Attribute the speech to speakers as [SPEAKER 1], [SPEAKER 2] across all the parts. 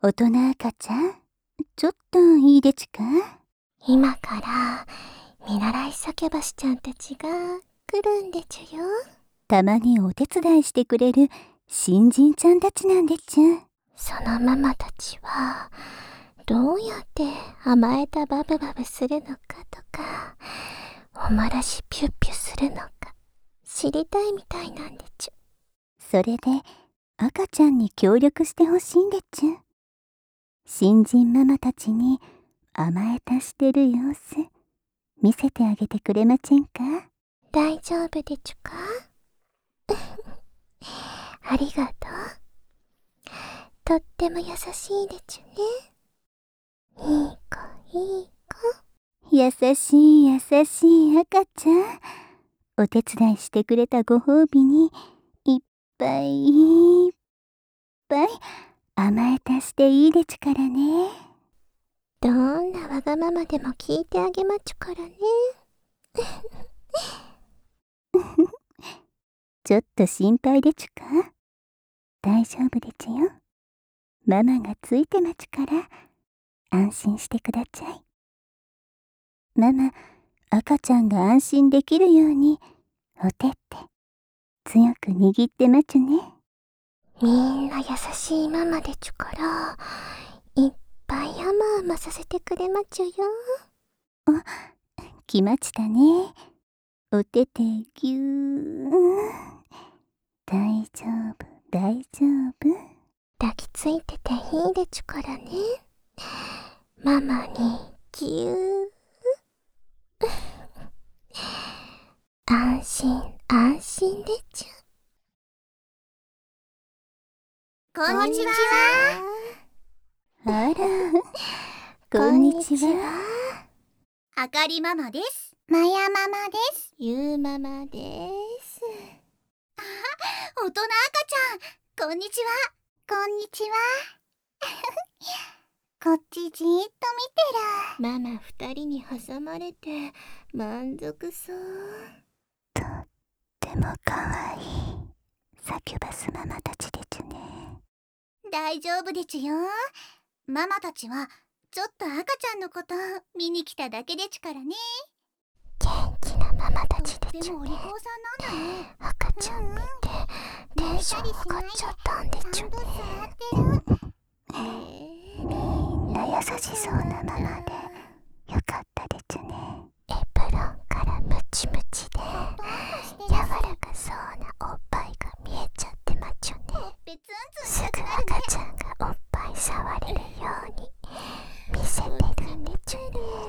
[SPEAKER 1] 大人赤ちゃん、ちょっといいでちゅか？
[SPEAKER 2] 今から見習い叫ばしちゃんたちが来るんでちゅよ。
[SPEAKER 1] たまにお手伝いしてくれる新人ちゃんたちなんでちゅ。
[SPEAKER 2] そのママたちはどうやって甘えたバブバブするのかとか、おまらしピュッピュするのか知りたいみたいなんでちゅ。
[SPEAKER 1] それで赤ちゃんに協力してほしいんでちゅ。新人ママたちに甘えたしてる様子見せてあげてくれませんか？
[SPEAKER 2] 大丈夫でちゅか？ありがとう。とっても優しいでちゅね。いい子いい子。
[SPEAKER 1] 優しい優しい赤ちゃん。お手伝いしてくれたご褒美にいっぱいいっぱい甘えたしていいでちゅからね。
[SPEAKER 2] どんなわがままでも聞いてあげまちゅからね。
[SPEAKER 1] ちょっと心配でちゅか？大丈夫でちゅよ。ママがついてまちゅから安心してくだちゃい。ママ、赤ちゃんが安心できるようにお手って強く握ってまちゅね。
[SPEAKER 2] みんな優しいママでちゅから、いっぱい甘々させてくれまちゅよ。
[SPEAKER 1] あ、来まちたね。お手てぎゅー。大丈夫大丈夫。
[SPEAKER 2] 抱きついてていいでちゅからね。ママにぎゅー。安心安心でちゅ。
[SPEAKER 3] こんにちは。
[SPEAKER 1] あら、こんにちは。
[SPEAKER 3] あかりママです。まやママです。
[SPEAKER 2] ゆうママです。
[SPEAKER 3] 大人赤ちゃん、こんにちは。こんにちは。こっちじーっと見てる。
[SPEAKER 2] ママ二人に挟まれて満足そう。
[SPEAKER 1] とってもかわいいサキュバスママたちでちゅね。
[SPEAKER 3] 大丈夫でちゅよ。ママたちはちょっと赤ちゃんのこと見に来ただけでちゅからね。
[SPEAKER 2] 元気なママたちでちゅね。
[SPEAKER 3] でもお利口さんなんだね。
[SPEAKER 2] 赤ちゃん見てテンション上がっちゃったんでちゅね。
[SPEAKER 1] みんな優しそうなママでよかったでちゅね。
[SPEAKER 2] エプロンからムチムチで柔らかそうなおっぱいが見えちゃってまちゅね。すぐ赤ちゃんがおっぱい触れるように見せてるんでちゅね。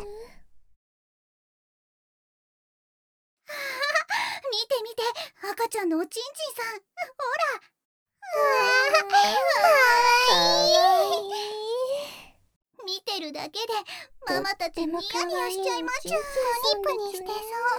[SPEAKER 3] 見て見て、赤ちゃんのおちんちんさん。ほら。かわいい。見てるだけでママたちニヤニヤしちゃいましゅ。プニプニしてそう。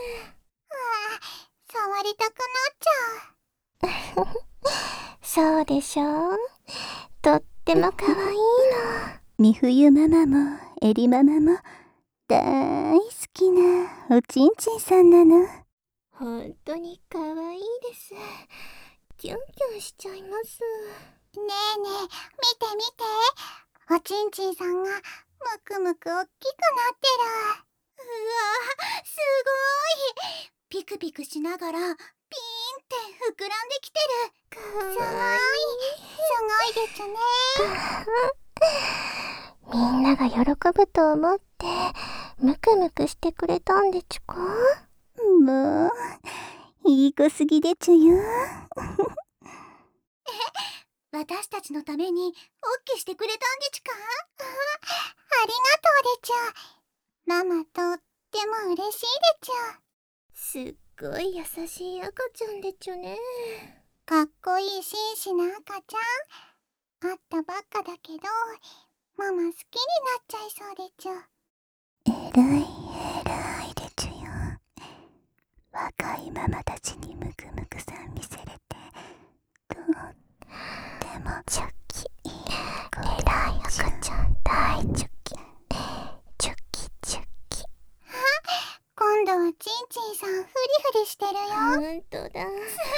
[SPEAKER 3] 触りたくなっちゃう。
[SPEAKER 2] そうでしょう。とってもかわいいの。
[SPEAKER 1] みふゆママもえりママも大好きなおちんちんさんなの。
[SPEAKER 2] ほんとにかわいいです。キュンキュンしちゃいます。
[SPEAKER 3] ねえねえ、見て見て。おちんちんさんがむくむくおっきくなってる。うわ、すごい。ピクピクしながらピーンって膨らんできてる。すごい。すごいですね。
[SPEAKER 2] みんなが喜ぶと思ってムクムクしてくれたんでちゅか？
[SPEAKER 1] もういい子すぎでちゅよ。
[SPEAKER 3] 私たちのためにオッケーしてくれたんでちゅか？ありがとうでちゅ。ママとっても嬉しいでちゅ。
[SPEAKER 2] すっごい優しい赤ちゃんでちゅね。
[SPEAKER 3] かっこいい紳士な赤ちゃん。会ったばっかだけどママ好きになっちゃいそうでちゅ。
[SPEAKER 1] えらいえらいでちゅよ。若いママたちにムクムクさん見せれてとっても
[SPEAKER 2] チョキ。
[SPEAKER 1] いい子
[SPEAKER 2] えらい赤ちゃん大チョキ。チョキチョキ。
[SPEAKER 3] 今度はちんちんさんフリフリしてるよ。
[SPEAKER 2] ほんとだ。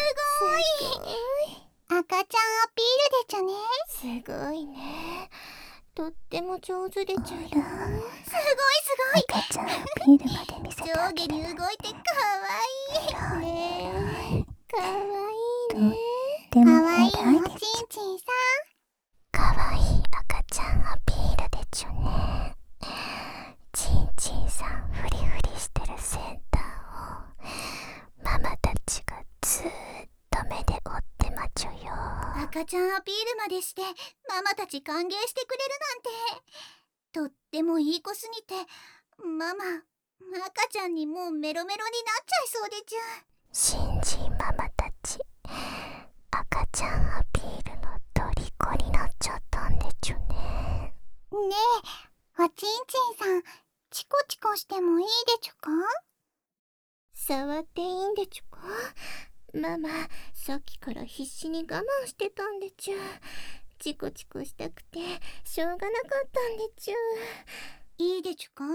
[SPEAKER 3] すごい。赤ちゃんアピールでちゅね。
[SPEAKER 2] すごいね。 とっても上手でちゅよ。
[SPEAKER 3] すごいすごい。
[SPEAKER 1] 赤ちゃんアピールまで見せてあ
[SPEAKER 3] 上下
[SPEAKER 1] げる。
[SPEAKER 3] に動いてかわいい。
[SPEAKER 2] ねえ、かわいいね。
[SPEAKER 1] でも
[SPEAKER 3] かわいい
[SPEAKER 1] 偉いで
[SPEAKER 3] おちんちんさ
[SPEAKER 2] かわいい赤ちゃんアピールでちゅね。ちんちんさんフリフリしてるセンターをママたちがずーっと目で追ってまちゅよ。
[SPEAKER 3] ん。赤ちゃんアピールまでしてママたち歓迎してくれるなんて。とってもいい子すぎて、ママ、赤ちゃんにもうメロメロになっちゃいそうでちゅ。
[SPEAKER 2] 新人ママたち、赤ちゃんアピールの虜になっちゃったんでちゅね。
[SPEAKER 3] ねえ、おちんちんさん、チコチコしてもいいでちゅか？
[SPEAKER 2] 触っていいんでちゅか？ママ、さっきから必死に我慢してたんでちゅ。チコチコしたくてしょうがなかったんでちゅ。
[SPEAKER 3] いいでちゅか？あ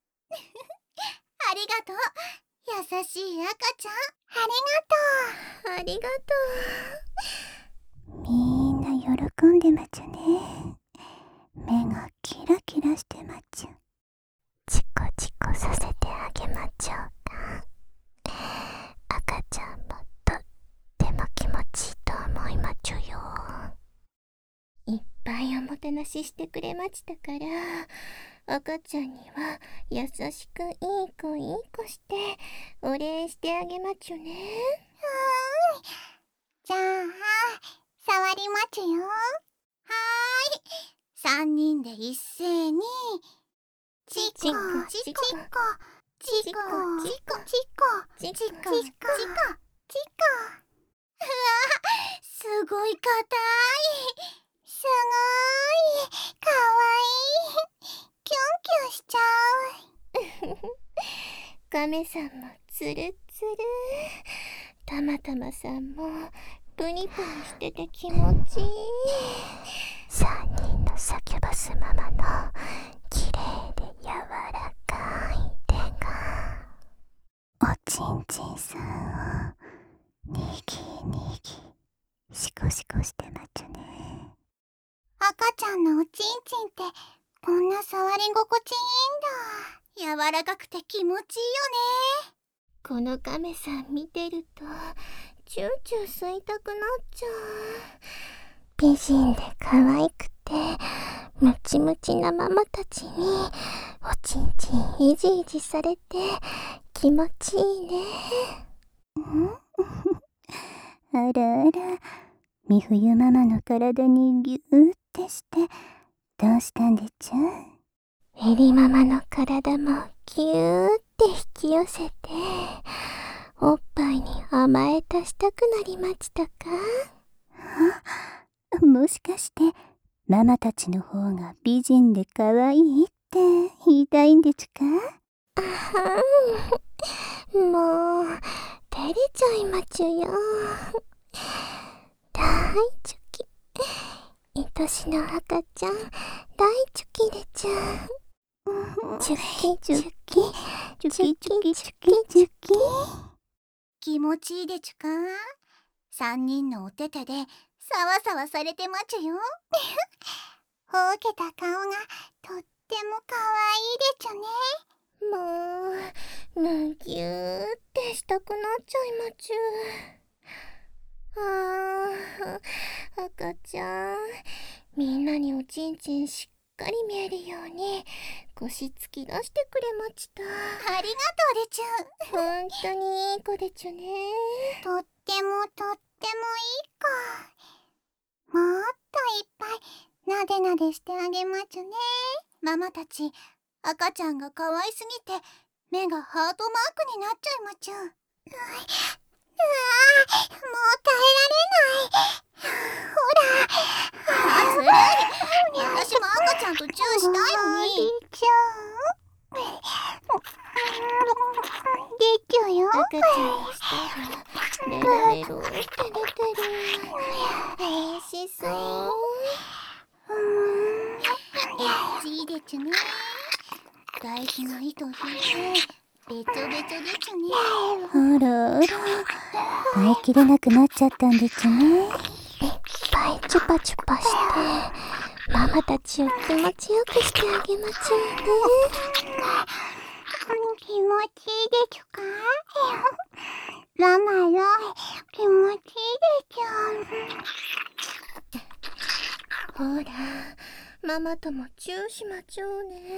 [SPEAKER 3] りがとう。優しい赤ちゃん。
[SPEAKER 2] ありがと
[SPEAKER 1] みんな喜んでまちゅね。目がキラキラしてまちゅ。
[SPEAKER 2] チコチコさせてあげまちょうか。赤ちゃんもとっても気持ちいいと思いまちゅよ。いっぱいおもてなししてくれましたから、赤ちゃんには優しくいい子してお礼してあげまちゅね。
[SPEAKER 3] じゃあ、触りまちゅよ。はーい。3人で一斉に、チコ、チコ、チコ、チコ、チコ、チコ、チコ、チコ。うわ、すごい硬い。すごい、かわいい。キュンキュンしちゃう。
[SPEAKER 2] カメさんもツルツル、たまたまさんもプニプニしてて気持ちいい。3人のサキュバスママのきれいで柔らかい手が
[SPEAKER 1] おちんちんさんをにぎにぎシコシコしてまちゅね。
[SPEAKER 3] 赤ちゃんのおちんちんってこんな触り心地いいんだ。柔らかくて気持ちいいよね。
[SPEAKER 2] このカメさん見てるとチューチュー吸いたくなっちゃう。美人で可愛くてムチムチなママたちにおちんちんいじいじされて気持ちいいね。
[SPEAKER 1] あらあら、みふゆママの体にぎゅーってしてどうしたんでちゅ？
[SPEAKER 2] エリママの体もぎゅーって引き寄せておっぱいに甘えたしたくなりましたか？
[SPEAKER 1] もしかしてママたちの方が美人で可愛いって言いたいんでちゅか？
[SPEAKER 2] もう照れちゃいまちゅよ。大チョキ、愛しの赤ちゃん大チョキでちゅ。チュキチュキ
[SPEAKER 1] チュキチュキチュキチュキ。
[SPEAKER 3] 気持ちいいでちゅか？3人のお手手でさわさわされてまちゅよ。ほうけた顔がとってもかわいいでちゅね。
[SPEAKER 2] もうむぎゅーってしたくなっちゃいまちゅ。赤ちゃん、みんなにおちんちんしっかり見えるように腰突き出してくれました。
[SPEAKER 3] ありがとうでちゅ。
[SPEAKER 2] ほんとにいい子でちゅね。
[SPEAKER 3] とってもいい子。もっといっぱいなでなでしてあげまちゅね。ママたち赤ちゃんが可愛すぎて目がハートマークになっちゃいまちゅ。もう耐えられない。ほら、ずるい。私も赤ちゃんとチューしたいのに。でちゅよ。
[SPEAKER 2] 赤ちゃんの舌がベロベロって出てる。おいしそう。
[SPEAKER 3] エッチいでちゅね。大事な糸引いてべちょべちょでちゅね。
[SPEAKER 1] あらあら、耐えきれなくなっちゃったんでちゅね。
[SPEAKER 2] いっぱいチュパチュパしてママたちを気持ちよくしてあげまちゅ
[SPEAKER 3] 気持ちいいでちゅか？ママよ、気持ちいいでちゅ。
[SPEAKER 2] ほら、ママともチューしまちょうね。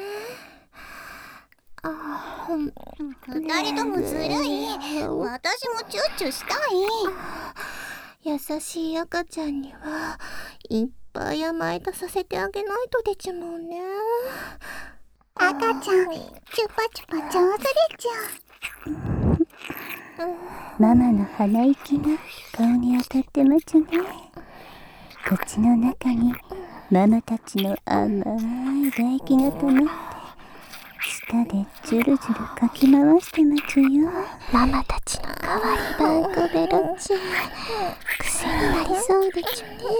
[SPEAKER 3] 二人ともずるい。私もチュッチュしたい。
[SPEAKER 2] 優しい赤ちゃんにはいっぱい甘えたさせてあげないとでちゅもんね。
[SPEAKER 3] 赤ちゃん、チュパチュパ上手でちゅ。
[SPEAKER 1] ママの鼻息が顔に当たってまちゅね。口の中にママたちの甘い唾液が溜まって舌でジュルジュルかき回してまちゅよ。
[SPEAKER 2] ママたちのかわいいバンコベロチュ癖になりそうでちゅね。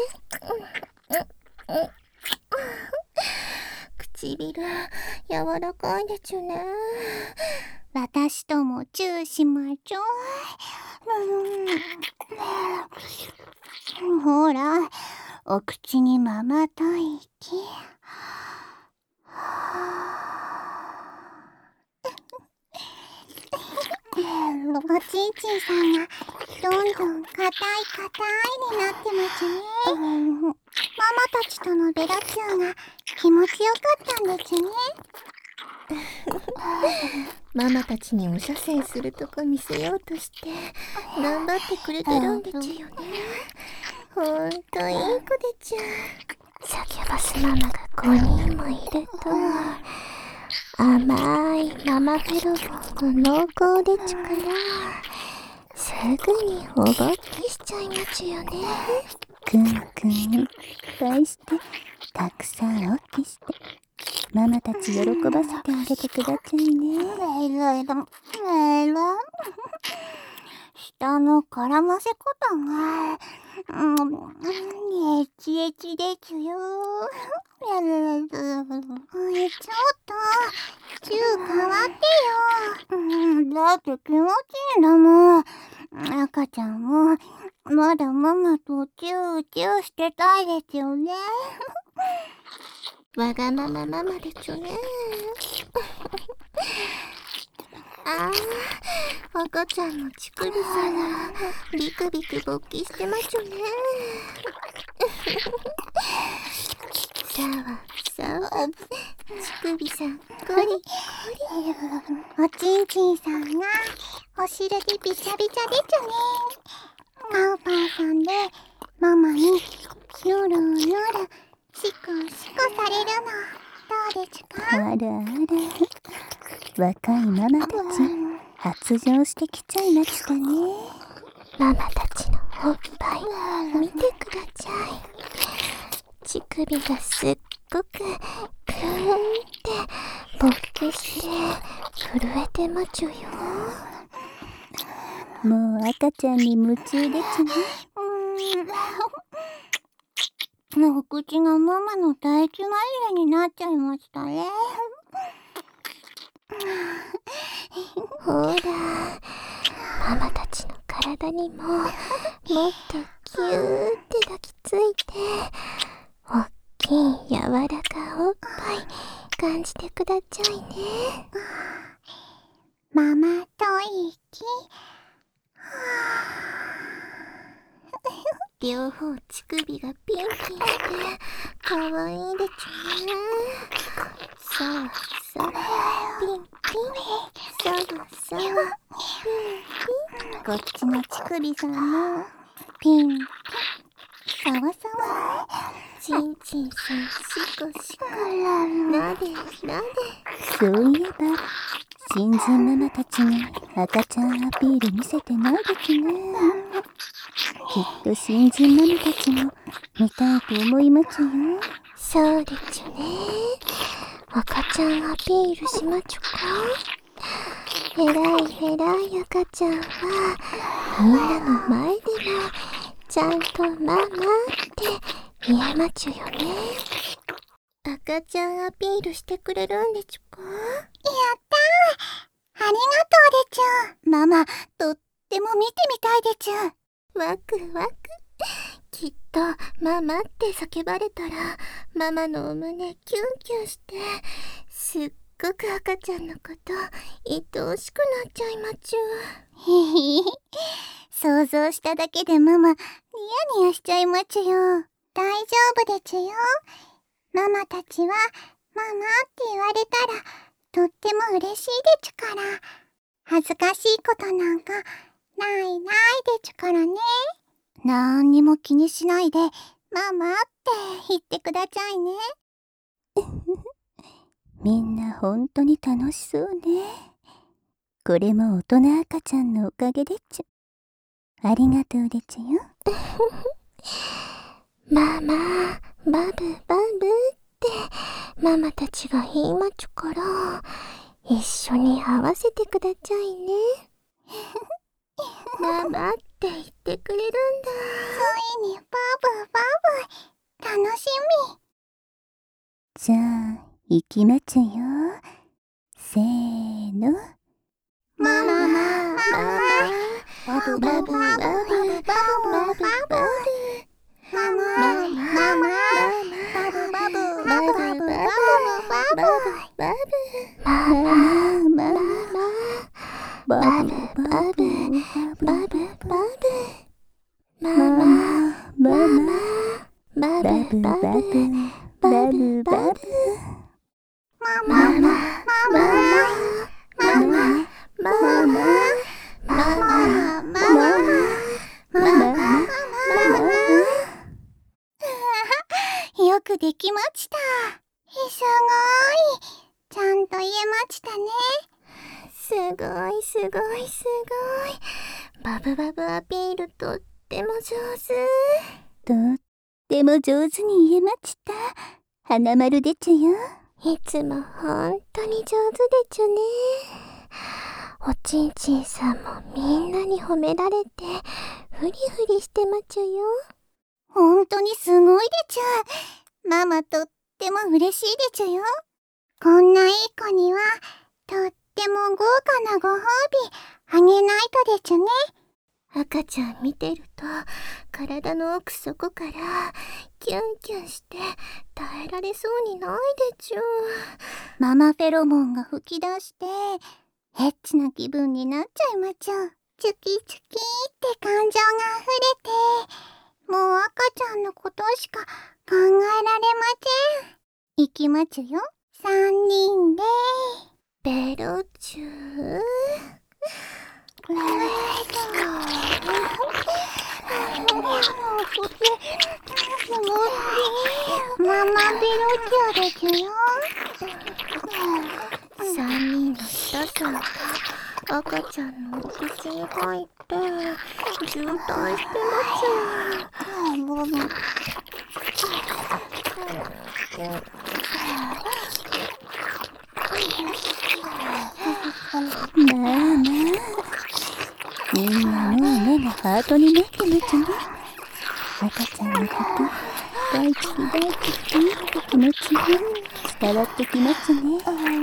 [SPEAKER 2] 唇柔らかいでちゅね。
[SPEAKER 3] 私ともチューしまちょう。ほら、お口にママと息。おちんちんさんがどんどん硬いになってますね。ママたちとのベラチューが気持ちよかったんですね。
[SPEAKER 2] ママたちにお射精するとこ見せようとして頑張ってくれてるんでちゅよね。ほんといい子でちゅ。サキュバスママが5人もいると甘いママフェロモンが濃厚でちゅからすぐにおぼっきしちゃいまちゅよね。
[SPEAKER 1] くんくんいっぱいしてたくさんおっきしてママたち喜ばせてあげてくださいね。
[SPEAKER 3] 下の絡ませ方がエチエチでちゅよ。ちょっとチュー変わってよ。だって気持ちいいんだもん。赤ちゃんもまだママとチューチューしてたいですよね。
[SPEAKER 2] わがままママでちゅね。赤ちゃんの乳首さんがビクビク勃起してまちゅね。さわ乳首さんゴリゴリ。
[SPEAKER 3] おちんちんさんがお尻でびちゃびちゃでちゅね。カウパーさんでママにニョロニョロシコシコされるのどうでちゅか？
[SPEAKER 1] あらあら、若いママたち発情してきちゃいましたね。
[SPEAKER 2] ママたちのおっぱい見てください。乳首がすっごくクーンって勃起して震えてまちゅよ。
[SPEAKER 1] もう赤ちゃんに夢中でちゅね。
[SPEAKER 3] お口がママの唾液まみれになっちゃいましたね。
[SPEAKER 2] ほら、ママたちの体にももっとギューって抱きついておっきい柔らかおっぱい感じてくださいね。
[SPEAKER 3] ママと息。
[SPEAKER 2] 両方乳首がピンピンしてかわいいでちゅね。さわさわピンピン、さわさわピンピン。
[SPEAKER 3] こっちの乳首さんもピンピンさわさわ。
[SPEAKER 2] ちんちんさんシコシコなでなで。
[SPEAKER 1] そういえば新人ママたちに赤ちゃんアピール見せてないですね。きっと新人ママたちも見たいと思いますよ。
[SPEAKER 2] そうでちゅね。赤ちゃんアピールしまちょか。えらい赤ちゃんはみんなの前でもちゃんとママって言えまちゅよね。赤ちゃんアピールしてくれるんでちゅか。
[SPEAKER 3] やったー、ありがとうでちゅ。ママとっても見てみたいでちゅ。
[SPEAKER 2] ワクワク。きっとママって叫ばれたら、ママのお胸キュンキュンして、すっごく赤ちゃんのこと愛おしくなっちゃいまちゅ。
[SPEAKER 3] へへへ、想像しただけでママニヤニヤしちゃいまちゅよ。大丈夫でちゅよ。ママたちはママって言われたらとっても嬉しいでちゅから。恥ずかしいことなんかないないでちゅからね。なんにも気にしないでママって言ってくださいね。
[SPEAKER 1] みんなほんとに楽しそうね。これも大人赤ちゃんのおかげでちゅ。ありがとうでちゅよ。
[SPEAKER 2] ママ、バブバブってママたちが言いまちゅから、一緒に合わせてくださいね。ママって言ってくれるんだ。
[SPEAKER 3] ついにバブバブ、楽しみ。
[SPEAKER 1] じゃあ行きまちゅよ。せーの。
[SPEAKER 3] ママ、ママ、
[SPEAKER 2] バブバブバブバブバブバブ
[SPEAKER 3] ママ、ママ、バブバブバブバブバブバブ。
[SPEAKER 1] ママママバブバブ
[SPEAKER 2] バブバブママ
[SPEAKER 1] マママ
[SPEAKER 2] バ
[SPEAKER 1] バブバブバブバブ
[SPEAKER 3] ママ、ママ、ママ、ママ、よくできました。すごい。ちゃんと言えましたね。
[SPEAKER 2] すごいすごいすごい。バブバブアピールとっても上手。
[SPEAKER 1] とっても上手に言えました。花丸でちゅよ。
[SPEAKER 2] いつもほんとに上手でちゅね。おちんちんさんもみんなに褒められてフリフリしてまちゅよ。
[SPEAKER 3] ほんとにすごいでちゅ。ママとっても嬉しいでちゅよ。こんないい子にはとっても豪華なご褒美あげないとでちゅね。
[SPEAKER 2] 赤ちゃん見てると体の奥底からキュンキュンして耐えられそうにないでちゅ。
[SPEAKER 3] ママフェロモンが吹き出してエッチな気分になっちゃいまちゅ。チュキチュキって感情が溢れて、もう赤ちゃんのことしか考えられません。いきまちゅよ。3人で
[SPEAKER 2] ベロチュ
[SPEAKER 3] ママベロチュでちゅよ。
[SPEAKER 2] 3人の舌さんが赤ちゃんのお口に入って渋滞してます
[SPEAKER 1] まあまあ、みんなもう目がハートになってまちゅね。赤ちゃんのこと大好き大好きって気持ちが伝わってきますね。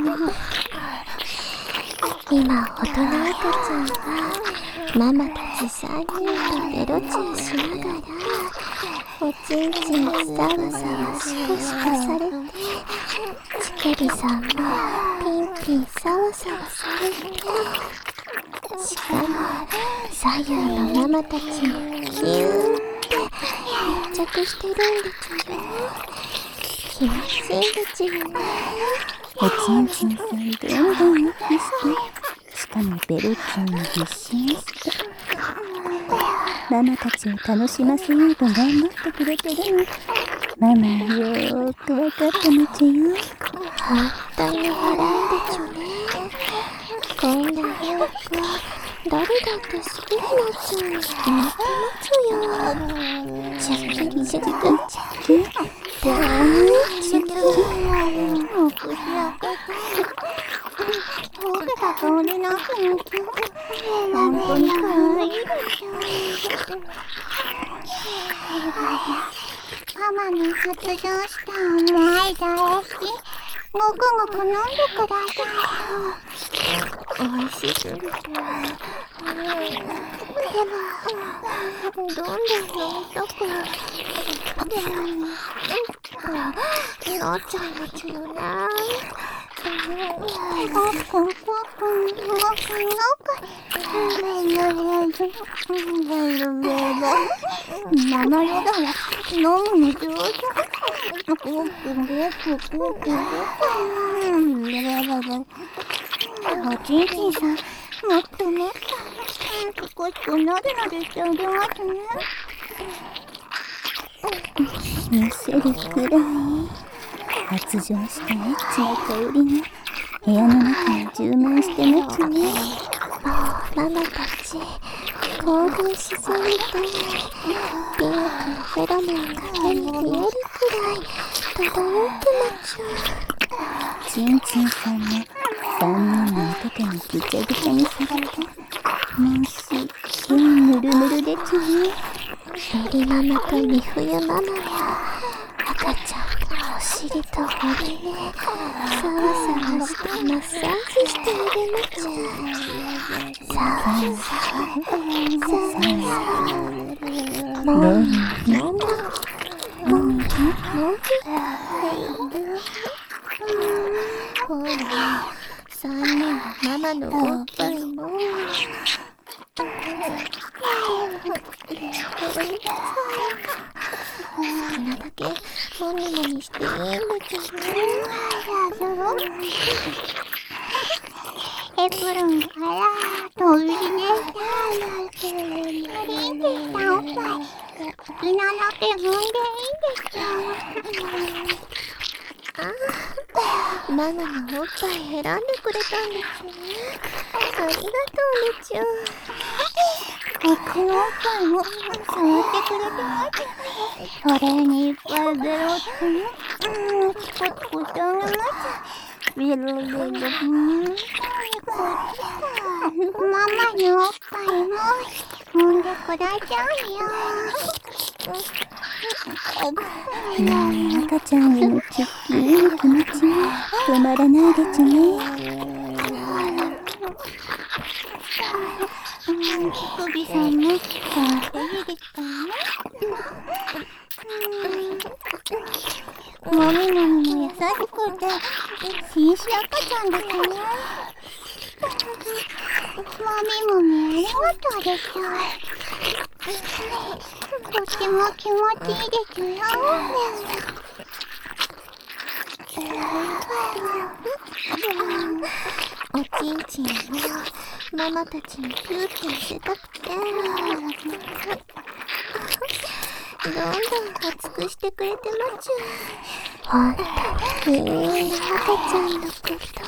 [SPEAKER 2] 今大人赤ちゃんがママたち3人とベロチューしながらおちんちんサワサワシコシコされて、ちくりさんもピンピンサワサワされて、しかも左右のママたちにキューって密着してるんでちゅよ。気持ちいいでちゅよね。
[SPEAKER 1] おちんちんさんどんどん大きして、しかもベロちゃんに必死にしてママたちを楽しませようと頑張ってくれてるのママよーくわかってまちゅよ。
[SPEAKER 2] 本当に笑うんでちゅね。こんな洋服誰だって好きになっちゃうに決まってますよ。チャキチャキチャキ大チャキ
[SPEAKER 3] お口開けて僕が通れなくなって本当に可愛いでしょ。ママに発情した甘い唾液ごくごく飲んでください。
[SPEAKER 2] おいしすぎてどんどん飲みたくなっちゃいますよね。
[SPEAKER 3] 名前だわ、飲むの上手。おちんちんさん、もっともっと少しなでなでしてあげますね。
[SPEAKER 1] むせるくらい発情したエッチな香りが部屋の中に充満してますね。
[SPEAKER 2] ママたち興奮しすぎてピンクのフェロモンが手に増えるくらい漂ってまっちゃう。
[SPEAKER 1] ちんちんさんも3人のお手手にぐちゃぐちゃにされてもうすっごいぬるぬるですね。
[SPEAKER 2] エリママとミ冬ママが赤ちゃんのお尻と骨でサワサワしてマッサージしてあげまちゃう。サワサワもみほら3人のママのおっぱいも好きなだけもみもみしていいんだけどね。
[SPEAKER 3] エプロンから飛び出しておりんちさんおっぱい好きなだけ踏んでいいですよ。
[SPEAKER 2] ママのおっぱい選んでくれたんですね。ありがとうねちゃん。
[SPEAKER 3] 僕のおっぱいも触ってくれてます。それにいっぱいベロってね、チコチコしてあげます。ベロベロこっちママのおっぱいも揉んでくださいよ。
[SPEAKER 1] 赤ちゃんへのちっきりの気持ちが止まらないですね。
[SPEAKER 3] 首さんも触っていいですかね。もみもみも優しくて紳士赤ちゃんですね。もみもみありがとうです。とっても気持ちいいですよ。
[SPEAKER 2] おちんちんをママたちにキューキューしてたくてどんどん熱くしてくれてまちゅ。ほんとにいい赤ちゃんのこと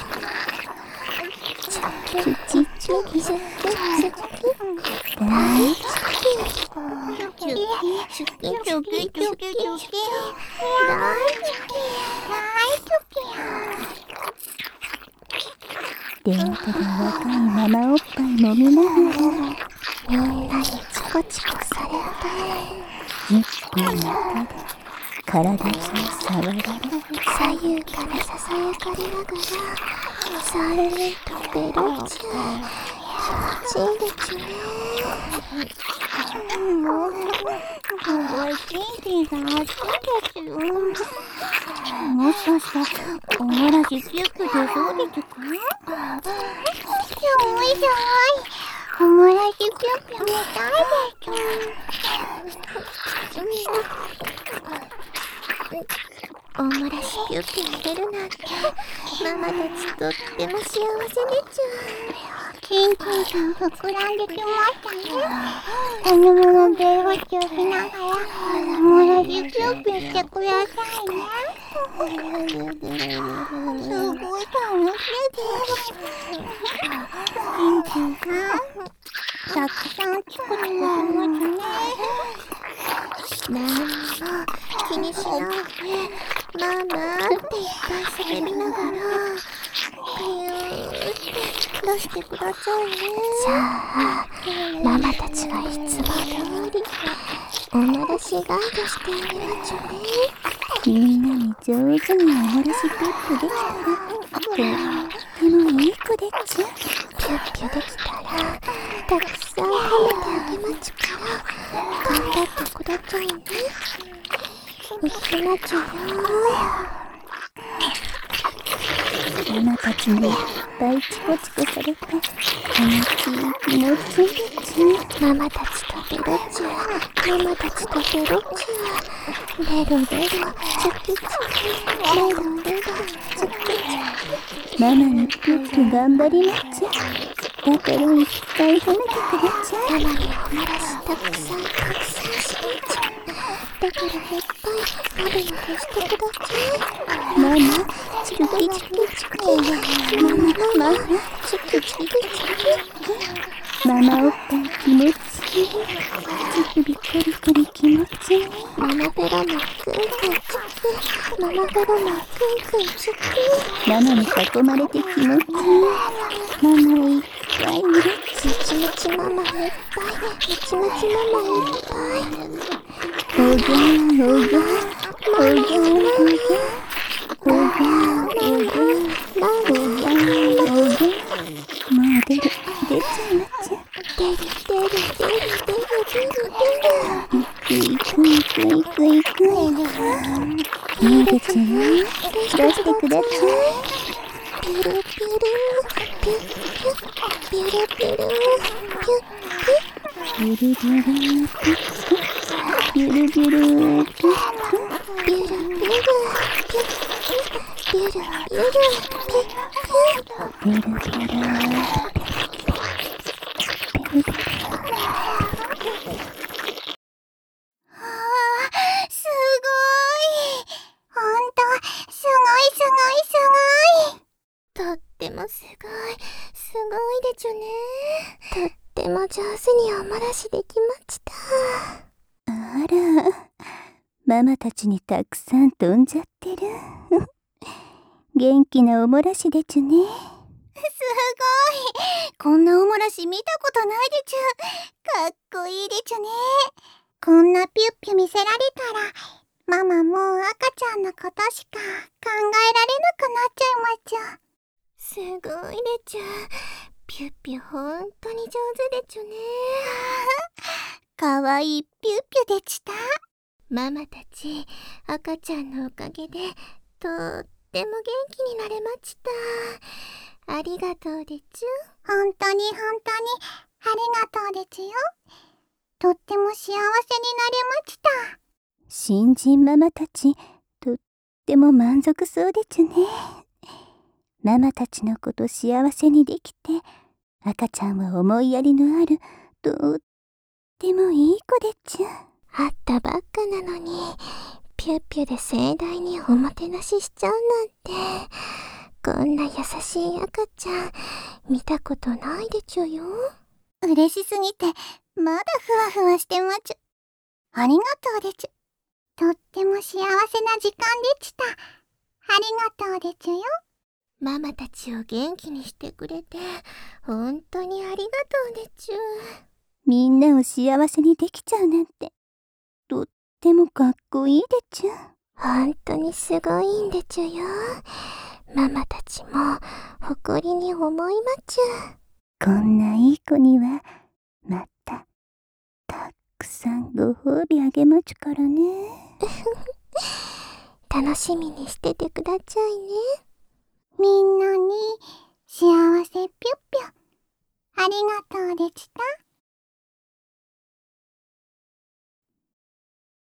[SPEAKER 2] チョキチチョキチョキチョキ大好き。チョキチョキチョキチョキ大好き。
[SPEAKER 1] 両手で若いママおっぱい揉みながら
[SPEAKER 2] みんなにチコチコされて
[SPEAKER 1] ゆっくり中で体中触られ
[SPEAKER 2] 左右からささやかれながらさるりとベロチュー気持ちいいですね。
[SPEAKER 3] すごいちんちんさん熱いですよ。もしかしておもらしキュップでそうですか？すごいすごい。おもらしキュップみたいです。
[SPEAKER 2] おもらしピュッピュ入れるなんてママたちとっても幸せでちゅ。
[SPEAKER 3] ちんちんさん膨らんできましたね。このままベロチューしながらおもらしキュッピュしてくださいね。すごい楽しいです。ちんちんさんたくさんチコチコしますね。
[SPEAKER 2] なんも気にしないでママっていっぱい叫びながらピューって出してくださいね。さあママたちはいつも通りおもらしガードしてあげまちょね。
[SPEAKER 1] みんなに上手におもらしピュップできたらとってもいい子でっちゃ。
[SPEAKER 2] ピュッピュできたらたくさん褒めてちゃいね。いきまちゅよ。
[SPEAKER 1] ママたちにいっぱいチコチコされて気持ちいいち。
[SPEAKER 2] ママたちとペロチュー、ママたちとペロチュー、レロレロ、チュキチキ、レロレロ、チュキチ
[SPEAKER 1] ママにピュッピュ頑張りまち。だからいっぱい褒めてくれちゃ
[SPEAKER 2] ママにおもらしたくさんしれちゃう。だからいっぱいママに消してくだちゃい。
[SPEAKER 1] ママチュキチキチキ。ママ
[SPEAKER 2] チュキチキチキ。
[SPEAKER 1] ママおっぱい気持ちいい。乳首コリコリ気持ちいい。
[SPEAKER 2] ママペロもクンクンチキ。ママペロもクンクンチキ。
[SPEAKER 1] ママに囲まれて気持ちいい。ママいっぱい嬉しい。
[SPEAKER 2] ムチムチママいっぱい、ムチムチママいっぱい。
[SPEAKER 1] おぎゃんおぎゃんおぎゃんおぎゃんおぎゃんおぎゃんおぎゃんおぎゃんおぎゃん。もう出ちゃいまちゃ。
[SPEAKER 2] 出る。
[SPEAKER 1] いくいくいく。いいでちゃん出してくだちゃい。
[SPEAKER 2] ピルピルピュッピュッピルピルピュッ
[SPEAKER 1] ビュルビュルピュッビュルビュルピュッ
[SPEAKER 2] ピュルピルピュッピュルピュルピュッ
[SPEAKER 1] ビュルビュル
[SPEAKER 3] すごい。ほんと、すごい。
[SPEAKER 2] とってもすごいでちゅね。とっても上手におもらしできました。
[SPEAKER 1] あら、ママたちにたくさん飛んじゃってる。元気なおもらしでちゅね。
[SPEAKER 3] すごい。こんなおもらし見たことないでちゅ。かっこいいでちゅね。こんなピュッピュ見せられたら、ママもう赤ちゃんのことしか考えられなくなっちゃいまちゅ。
[SPEAKER 2] すごいでちゅ。ピュッピュほんとに上手でちゅね。
[SPEAKER 3] かわいいピュッピュでちた。
[SPEAKER 2] ママたち赤ちゃんのおかげでとっても元気になれました。ありがとうでちゅ。
[SPEAKER 3] ほんとにありがとうでちゅよ。とっても幸せになれました。
[SPEAKER 1] 新人ママたちとっても満足そうでちゅね。ママたちのこと幸せにできて、赤ちゃんは思いやりのあるとってもいい子でちゅ。
[SPEAKER 2] 会ったばっかなのにピュッピュで盛大におもてなししちゃうなんて、こんな優しい赤ちゃん見たことないでちゅよ。
[SPEAKER 3] 嬉しすぎてまだふわふわしてまちゅ。ありがとうでちゅ。とっても幸せな時間でちた。ありがとうでちゅよ。
[SPEAKER 2] ママたちを元気にしてくれてほんとにありがとうでちゅ。
[SPEAKER 1] みんなを幸せにできちゃうなんてとってもかっこいいでちゅ。
[SPEAKER 2] ほんとにすごいんでちゅよ。ママたちも誇りに思いまちゅ。
[SPEAKER 1] こんないい子にはまたたくさんご褒美あげまちゅからね。
[SPEAKER 2] 楽しみにしててくだちゃいね。
[SPEAKER 3] みんなに幸せぴゅっぴゅ。ありがとうでちた。